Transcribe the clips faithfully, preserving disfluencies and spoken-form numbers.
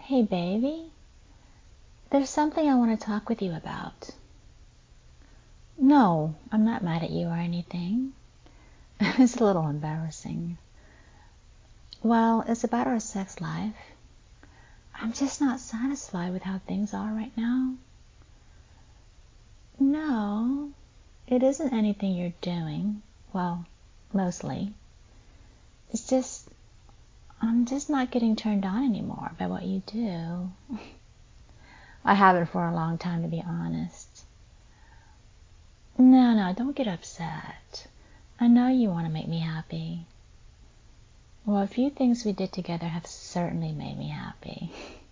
Hey, baby. There's something I want to talk with you about. No, I'm not mad at you or anything. It's a little embarrassing. Well, it's about our sex life. I'm just not satisfied with how things are right now. No, it isn't anything you're doing. Well, mostly. It's just, I'm just not getting turned on anymore by what you do. I haven't for a long time, to be honest. No, no, don't get upset. I know you want to make me happy. Well, a few things we did together have certainly made me happy.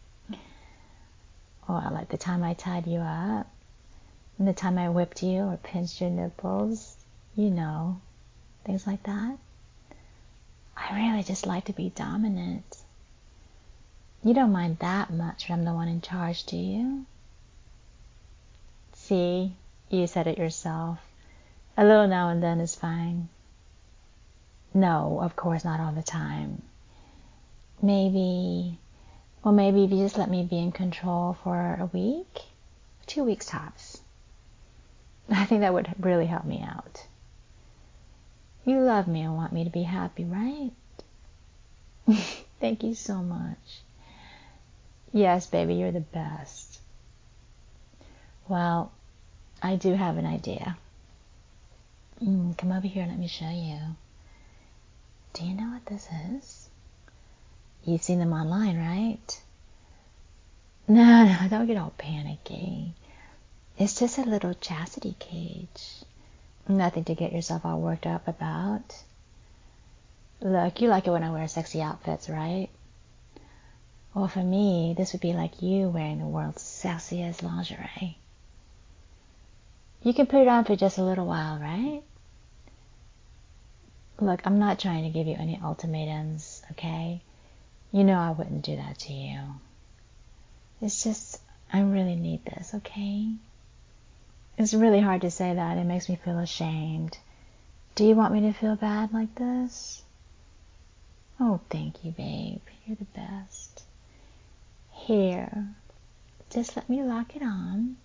Well, like the time I tied you up, and the time I whipped you or pinched your nipples, you know, things like that. I really just like to be dominant. You don't mind that much when I'm the one in charge, do you? See, you said it yourself. A little now and then is fine. No, of course not all the time. Maybe, well, maybe if you just let me be in control for a week, two weeks tops. I think that would really help me out. You love me and want me to be happy, right? Thank you so much. Yes, baby, you're the best. Well, I do have an idea. Mm, come over here and let me show you. Do you know what this is? You've seen them online, right? No, no, don't get all panicky. It's just a little chastity cage. Nothing to get yourself all worked up about. Look, you like it when I wear sexy outfits, right? Well, for me, this would be like you wearing the world's sexiest lingerie. You can put it on for just a little while, right? Look, I'm not trying to give you any ultimatums, okay? You know I wouldn't do that to you. It's just, I really need this, okay? It's really hard to say that. It makes me feel ashamed. Do you want me to feel bad like this? Oh, thank you, babe. You're the best. Here, just let me lock it on.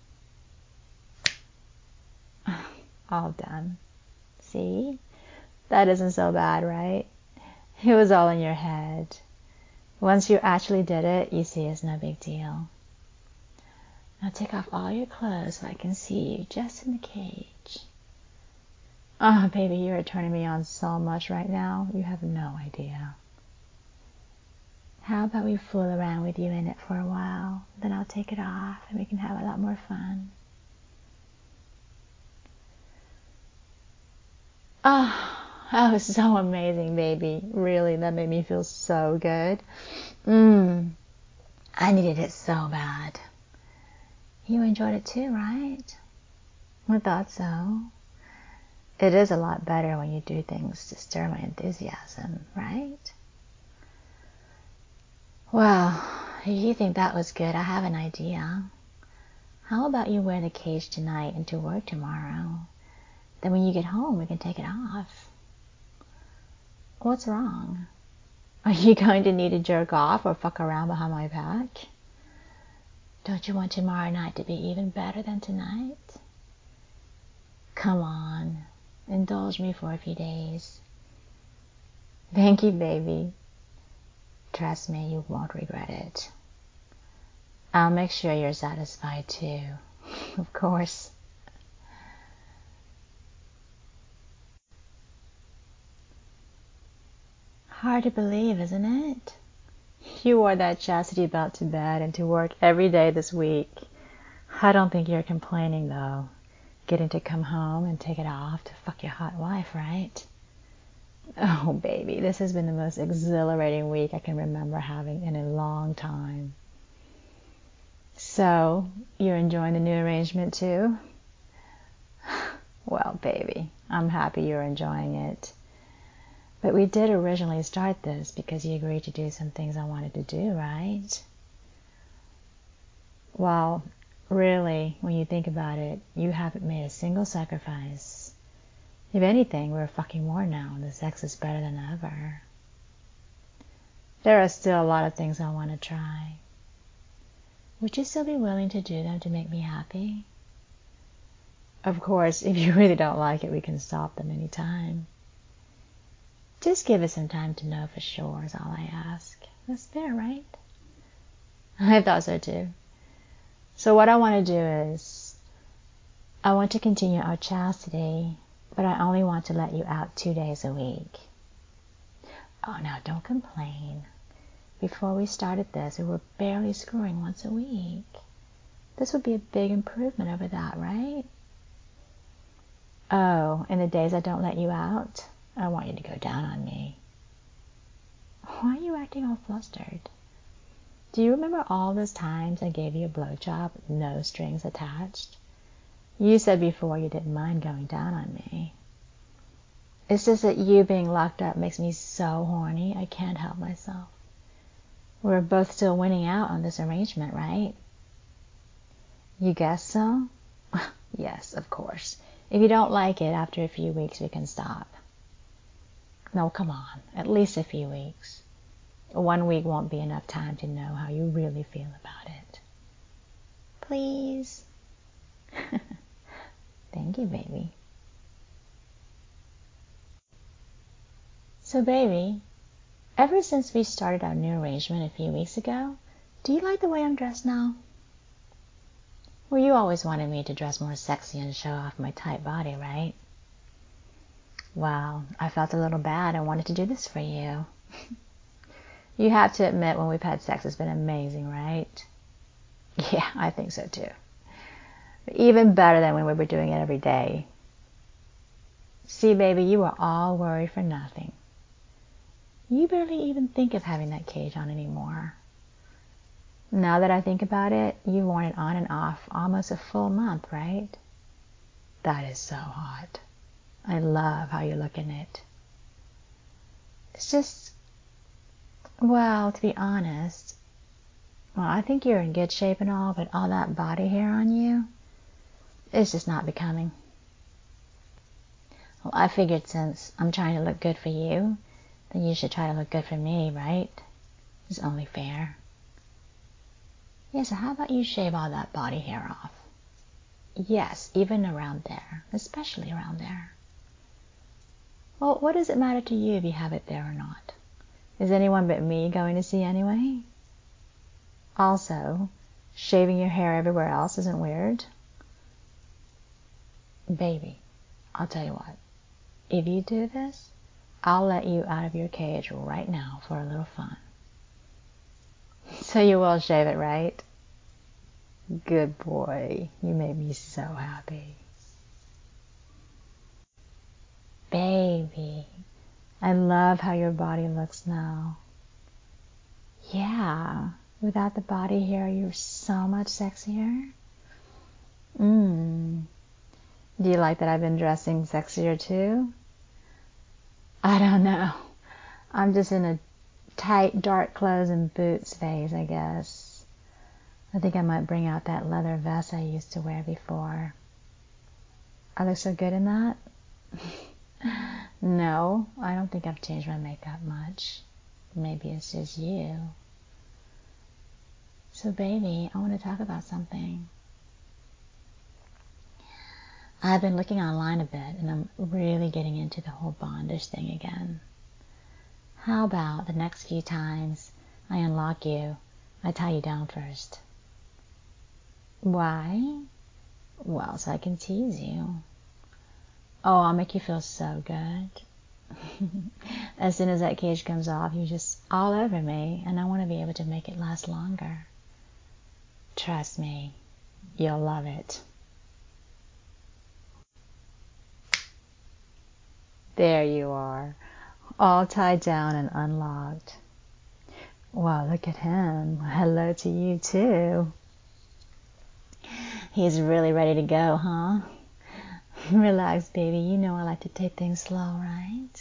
All done. See? That isn't so bad, right? It was all in your head. Once you actually did it, you see it's no big deal. Now take off all your clothes so I can see you just in the cage. Oh, baby, you're turning me on so much right now. You have no idea. How about we fool around with you in it for a while? Then I'll take it off and we can have a lot more fun. Oh, that was so amazing, baby. Really, that made me feel so good. Mmm, I needed it so bad. You enjoyed it too, right? I thought so. It is a lot better when you do things to stir my enthusiasm, right? Well, if you think that was good, I have an idea. How about you wear the cage tonight and to work tomorrow? Then when you get home, we can take it off. What's wrong? Are you going to need to jerk off or fuck around behind my back? Don't you want tomorrow night to be even better than tonight? Come on, indulge me for a few days. Thank you, baby. Trust me, you won't regret it. I'll make sure you're satisfied too, of course. Hard to believe, isn't it? You wore that chastity belt to bed and to work every day this week. I don't think you're complaining, though. Getting to come home and take it off to fuck your hot wife, right? Oh, baby, this has been the most exhilarating week I can remember having in a long time. So, you're enjoying the new arrangement too? Well, baby, I'm happy you're enjoying it. But we did originally start this because you agreed to do some things I wanted to do, right? Well, really, when you think about it, you haven't made a single sacrifice. If anything, we're fucking more now, and the sex is better than ever. There are still a lot of things I want to try. would you still be willing to do them to make me happy? Of course, if you really don't like it, we can stop them anytime. Just give us some time to know for sure is all I ask. That's fair, right? I thought so too. So what I want to do is, I want to continue our chastity, but I only want to let you out two days a week. Oh, now don't complain. Before we started this, we were barely screwing once a week. This would be a big improvement over that, right? Oh, and the days I don't let you out, I want you to go down on me. Why are you acting all flustered? Do you remember all those times I gave you a blowjob with no strings attached? You said before you didn't mind going down on me. It's just that you being locked up makes me so horny I can't help myself. We're both still winning out on this arrangement, right? You guess so? Yes, of course. If you don't like it, after a few weeks we can stop. No, come on, at least a few weeks. One week won't be enough time to know how you really feel about it. Please? Thank you, baby. So, baby, ever since we started our new arrangement a few weeks ago, do you like the way I'm dressed now? Well, you always wanted me to dress more sexy and show off my tight body, right? Well, I felt a little bad and wanted to do this for you. You have to admit when we've had sex it's been amazing, right? Yeah, I think so too. But even better than when we were doing it every day. See, baby, you were all worried for nothing. You barely even think of having that cage on anymore. Now that I think about it, you've worn it on and off almost a full month, right? That is so hot. I love how you look in it. It's just, well, to be honest, well, I think you're in good shape and all, but all that body hair on you, it's just not becoming. Well, I figured since I'm trying to look good for you, then you should try to look good for me, right? It's only fair. Yeah, so how about you shave all that body hair off? Yes, even around there, especially around there. Well, what does it matter to you if you have it there or not? Is anyone but me going to see anyway? Also, shaving your hair everywhere else isn't weird. Baby, I'll tell you what. If you do this, I'll let you out of your cage right now for a little fun. So you will shave it, right? Good boy. You made me so happy. Baby, I love how your body looks now. Yeah, without the body hair, you're so much sexier. Mmm. Do you like that I've been dressing sexier too? I don't know. I'm just in a tight, dark clothes and boots phase, I guess. I think I might bring out that leather vest I used to wear before. I look so good in that? No, I don't think I've changed my makeup much. Maybe it's just you. So baby, I want to talk about something. I've been looking online a bit and I'm really getting into the whole bondage thing again. How about the next few times I unlock you, I tie you down first? Why? Well, so I can tease you. Oh, I'll make you feel so good. As soon as that cage comes off, you're just all over me, and I want to be able to make it last longer. Trust me, you'll love it. There you are, all tied down and unlocked. Wow, look at him. Hello to you too. He's really ready to go, huh? Relax, baby. You know I like to take things slow, right?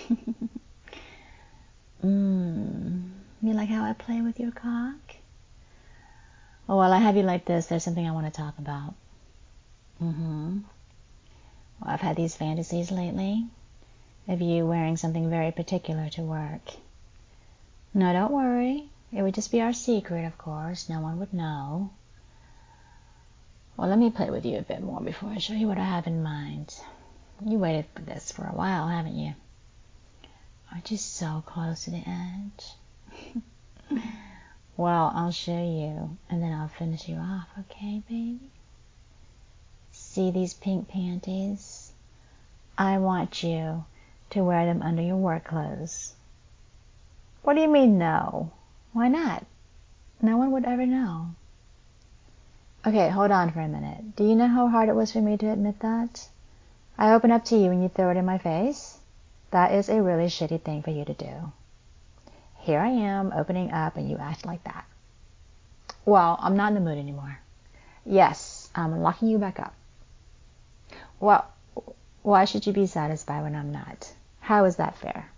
Mmm. You like how I play with your cock? Oh, while I have you like this, there's something I want to talk about. Mm-hmm. Well, I've had these fantasies lately of you wearing something very particular to work. No, don't worry. It would just be our secret, of course. No one would know. Well, let me play with you a bit more before I show you what I have in mind. You waited for this for a while, haven't you? Aren't you so close to the edge? Well, I'll show you, and then I'll finish you off, okay, baby? See these pink panties? I want you to wear them under your work clothes. What do you mean, no? Why not? No one would ever know. Okay, hold on for a minute. Do you know how hard it was for me to admit that? I open up to you and you throw it in my face? That is a really shitty thing for you to do. Here I am opening up and you act like that. Well, I'm not in the mood anymore. Yes, I'm locking you back up. Well, why should you be satisfied when I'm not? How is that fair?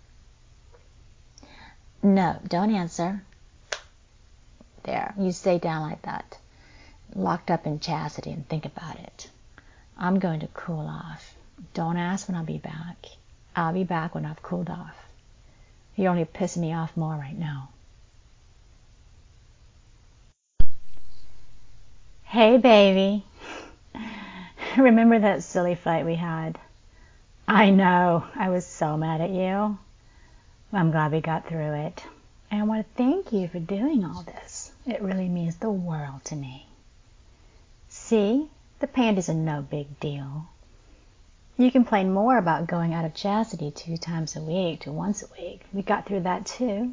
No, don't answer. There, you stay down like that. Locked up in chastity and think about it. I'm going to cool off. Don't ask when I'll be back. I'll be back when I've cooled off. You're only pissing me off more right now. Hey, baby. Remember that silly fight we had? I know. I was so mad at you. I'm glad we got through it. And I want to thank you for doing all this. It really means the world to me. See? The panties are no big deal. You complain more about going out of chastity two times a week to once a week. We got through that too.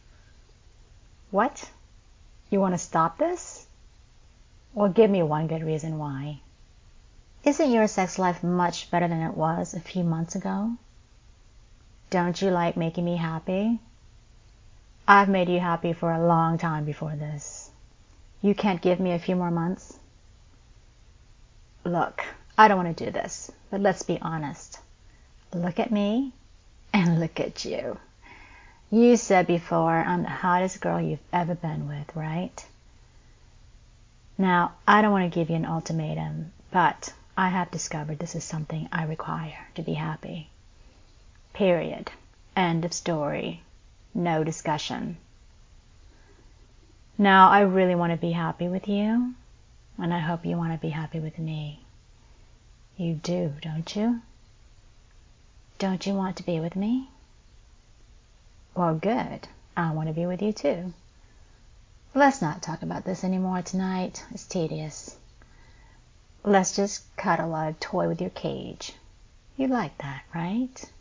What? You want to stop this? Well, give me one good reason why. Isn't your sex life much better than it was a few months ago? Don't you like making me happy? I've made you happy for a long time before this. You can't give me a few more months? Look, I don't want to do this, but let's be honest. Look at me and look at you. You said before I'm the hottest girl you've ever been with, right? Now, I don't want to give you an ultimatum, but I have discovered this is something I require to be happy. Period. End of story. No discussion. Now, I really want to be happy with you, and I hope you want to be happy with me. You do, don't you? Don't you want to be with me? Well, good. I want to be with you too. Let's not talk about this anymore tonight. It's tedious. Let's just cuddle or toy with your cage. You like that, right?